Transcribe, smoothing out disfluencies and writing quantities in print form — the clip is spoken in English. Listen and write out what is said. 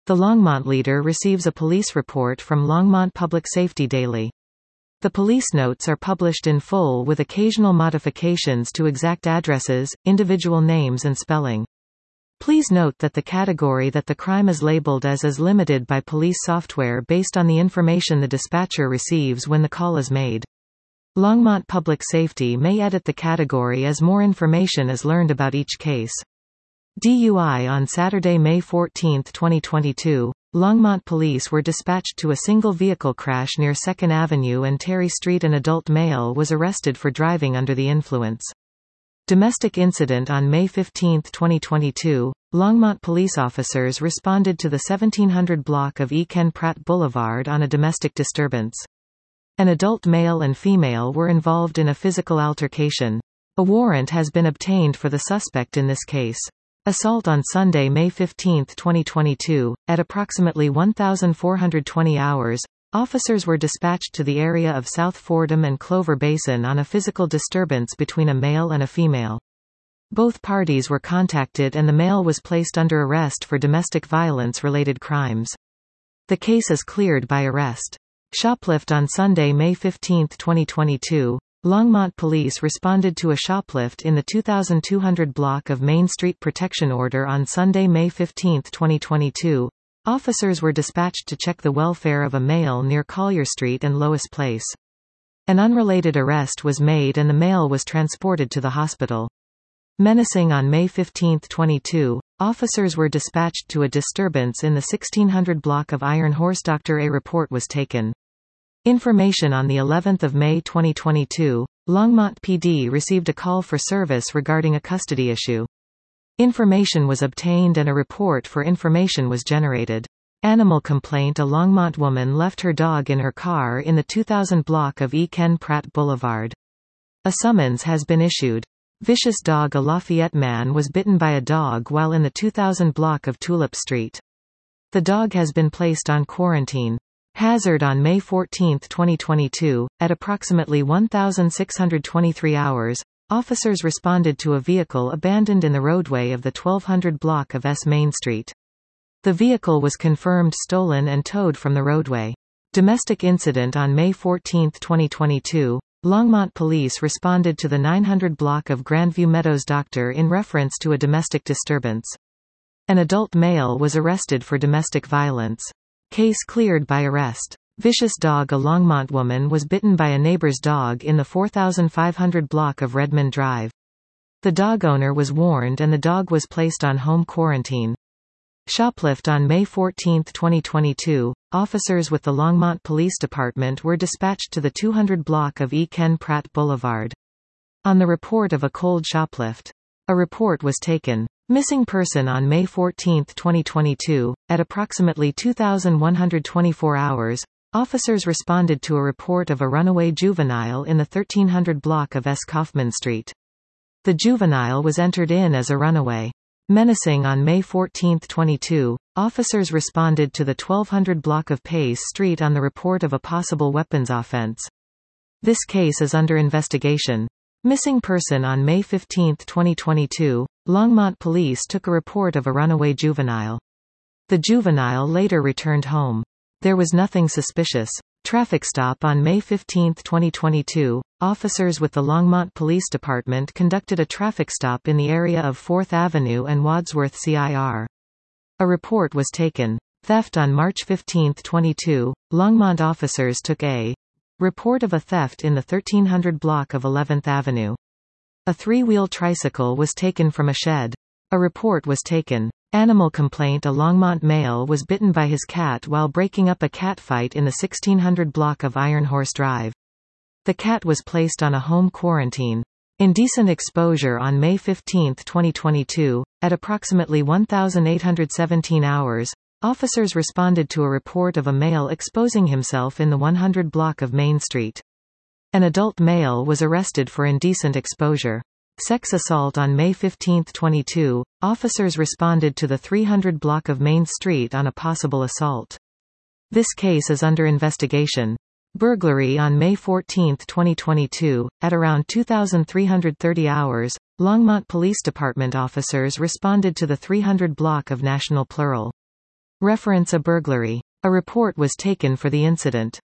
The Longmont leader receives a police report from Longmont Public Safety Daily. The police notes are published in full with occasional modifications to exact addresses, individual names and spelling. Please note that the category that the crime is labeled as is limited by police software based on the information the dispatcher receives when the call is made. Longmont Public Safety may edit the category as more information is learned about each case. DUI on Saturday, May 14, 2022. Longmont police were dispatched to a single vehicle crash near 2nd Avenue and Terry Street. An adult male was arrested for driving under the influence. Domestic incident on May 15, 2022. Longmont police officers responded to the 1700 block of E. Ken Pratt Boulevard on a domestic disturbance. An adult male and female were involved in a physical altercation. A warrant has been obtained for the suspect in this case. Assault on Sunday, May 15, 2022, at approximately 1420 hours, officers were dispatched to the area of South Fordham and Clover Basin on a physical disturbance between a male and a female. Both parties were contacted and the male was placed under arrest for domestic violence-related crimes. The case is cleared by arrest. Shoplift on Sunday, May 15, 2022. Longmont police responded to a shoplift in the 2200 block of Main Street. Protection order on Sunday, May 15, 2022. Officers were dispatched to check the welfare of a male near Collier Street and Lois Place. An unrelated arrest was made and the male was transported to the hospital. Menacing on May 15, 22. Officers were dispatched to a disturbance in the 1600 block of Iron Horse. Dr. A report was taken. Information on the 11th of May 2022, Longmont PD received a call for service regarding a custody issue. Information was obtained and a report for information was generated. Animal complaint: a Longmont woman left her dog in her car in the 2000 block of E. Ken Pratt Boulevard. A summons has been issued. Vicious dog: a Lafayette man was bitten by a dog while in the 2000 block of Tulip Street. The dog has been placed on quarantine. Hazard on May 14, 2022, at approximately 1623 hours, officers responded to a vehicle abandoned in the roadway of the 1200 block of S. Main Street. The vehicle was confirmed stolen and towed from the roadway. Domestic incident on May 14, 2022. Longmont police responded to the 900 block of Grandview Meadows. Doctor in reference to a domestic disturbance. An adult male was arrested for domestic violence. Case cleared by arrest. Vicious dog: a Longmont woman was bitten by a neighbor's dog in the 4500 block of Redmond Drive. The dog owner was warned and the dog was placed on home quarantine. Shoplift on May 14, 2022. Officers with the Longmont Police Department were dispatched to the 200 block of E. Ken Pratt Boulevard. On the report of a cold shoplift. A report was taken. Missing person on May 14, 2022, at approximately 2124 hours, officers responded to a report of a runaway juvenile in the 1300 block of S. Kaufman Street. The juvenile was entered in as a runaway. Menacing on May 14, 22, officers responded to the 1200 block of Pace Street on the report of a possible weapons offense. This case is under investigation. Missing person on May 15, 2022, Longmont police took a report of a runaway juvenile. The juvenile later returned home. There was nothing suspicious. Traffic stop on May 15, 2022, officers with the Longmont Police Department conducted a traffic stop in the area of 4th Avenue and Wadsworth CIR. A report was taken. Theft on March 15, 22, Longmont officers took a report of a theft in the 1300 block of 11th Avenue. A three-wheel tricycle was taken from a shed. A report was taken. Animal complaint: a Longmont male was bitten by his cat while breaking up a cat fight in the 1600 block of Iron Horse Drive. The cat was placed on a home quarantine. Indecent exposure on May 15, 2022, at approximately 1817 hours, officers responded to a report of a male exposing himself in the 100 block of Main Street. An adult male was arrested for indecent exposure. Sex assault on May 15, 22, officers responded to the 300 block of Main Street on a possible assault. This case is under investigation. Burglary on May 14, 2022, at around 2330 hours, Longmont Police Department officers responded to the 300 block of National Plural. Reference: a burglary. A report was taken for the incident.